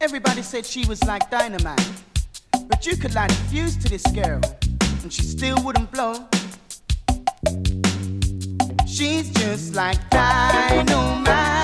Everybody said she was like dynamite, but you could light a fuse to this girl, and she still wouldn't blow. She's just like dynamite.